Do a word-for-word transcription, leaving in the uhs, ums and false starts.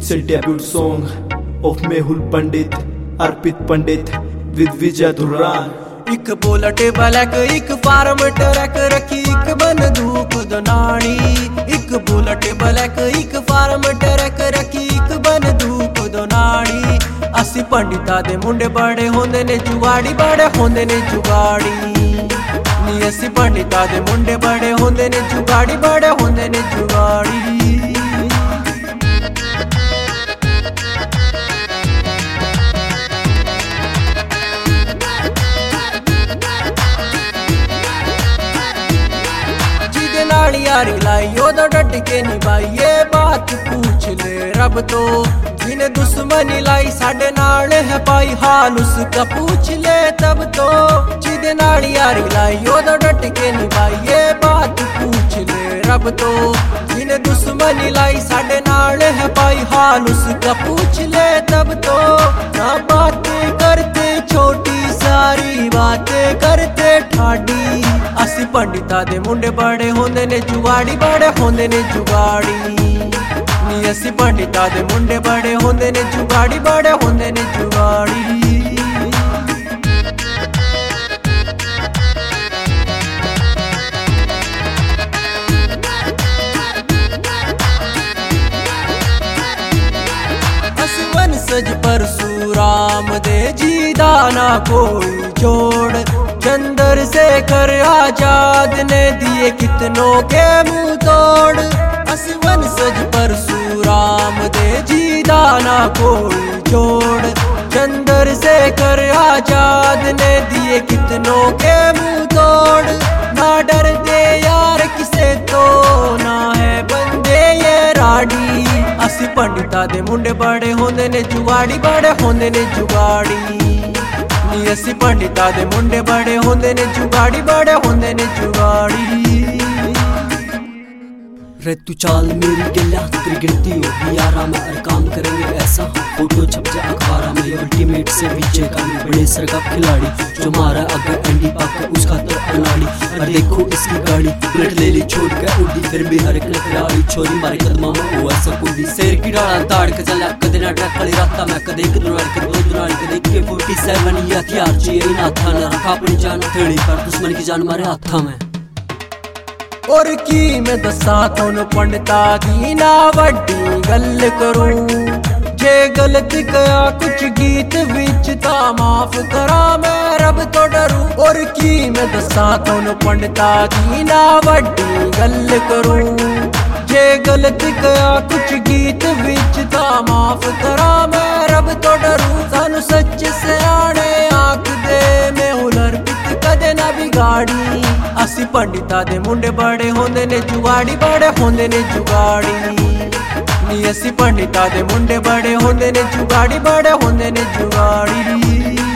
It's a debut song of Mehul Pandit, Arpit Pandit with Vijay Dhuran. एक bullet black एक farm truck रखी एक बंदूक दोनानी। एक बुलेट ब्लैक एक फार्म ट्रक रखी एक बंदूक दोनानी। असी पंडिता दे मुंडे बड़े होंदे ने जुगाड़ी बड़े होंदे ने जुगाड़ी नी। असी पंडिता दे मुंडे बड़े होंदे ने जुगाड़ी बड़े होंदे ने जुगाड़ी। यारी लाई ओदो डट के निभाई ये बात पूछ ले रब तो। जिन्हें दुश्मनी लाई साढ़े नाल है पाई हाल उसका पूछ ले तब तो। जिदे नाल यारी लाई ओदो डट के निभाई ये बात पूछ ले रब तो। जिन्हें दुश्मनी लाई साढ़े नाल है पाई हाल उसका पूछ ले तब तो। ना बातें करते छोटी सारी बातें करते ठाडी। असी पंडिता दे मुंडे बड़े होंदे ने जुगाड़ी बड़े होंदे ने जुगाड़ी नी। असी पंडिता दे मुंडे बड़े होंदे ने जुगाड़ी बड़े होंदे ने जुगाड़ी। असी वंशज परशुराम दे जी दाना कोई जोड़। चंदर से कर आजाद ने दिए कितनों के मुंह तोड़। असी वंशज परशुराम दे जी दाना कोई जोड़। चंदर से कर आजाद ने दिए कितनों के मुंह तोड़। ना डर दे यार किसे तो ना है बंदे ये राडी। असी पंडिता दे मुंडे बड़े होंदे ने जुगाड़ी बड़े होंदे ने जुगाड़ी नी। असी पंडिता दे मुंडे बड़े होंदे ने जुगाड़ी बड़े होंदे ने जुगाड़ी। रे तू चाल मेरी गला तेरी गिनती होगी यारा में हर काम करेंगे ऐसा। फोटो छप जाए अखबारा में अल्टीमेट से विजय का बड़े सर का खिलाड़ी। जो मारा अगर एंडी पाक उसका तो अनाड़ी। और देखो इसकी गाड़ी बुलेट ले ली छोड़ के उड़ी फिर भी हर एक लकड़ी छोरी मारे कदमा में हुआ सकुड़ी। शेर की डाला ताड़ के चला कदे ना ट्रक खड़ी रास्ता में कदे एक दुनाड़ी के दो दुनाड़ी कदे के फोर्टी सेवन ये हथियार चाहिए ना था ना रखा अपनी जान थेड़ी पर दुश्मन की जान मारे हाथा में। और की मैं दसा थोनू पंडिता दी ना वड्डी गल करूं। जे गलत कया कुछ गीत विच ता माफ करा मैं रब तो डरूं। और की मैं दसा थोनू पंडिता दी ना वड्डी गल करूं। जे गलत कया कुछ गीत विच ता माफ करा मैं रब तो डरूं। सानू सच सियाणे आख दे मैं हुलर पित कदे ना बिगाड़ी। असी पंडिता दे मुंडे बड़े होंदे ने जुगाड़ी बड़े होंदे ने जुगाड़ी नी। असी पंडिता दे मुंडे बड़े होंदे ने जुगाड़ी बड़े होंदे ने जुगाड़ी।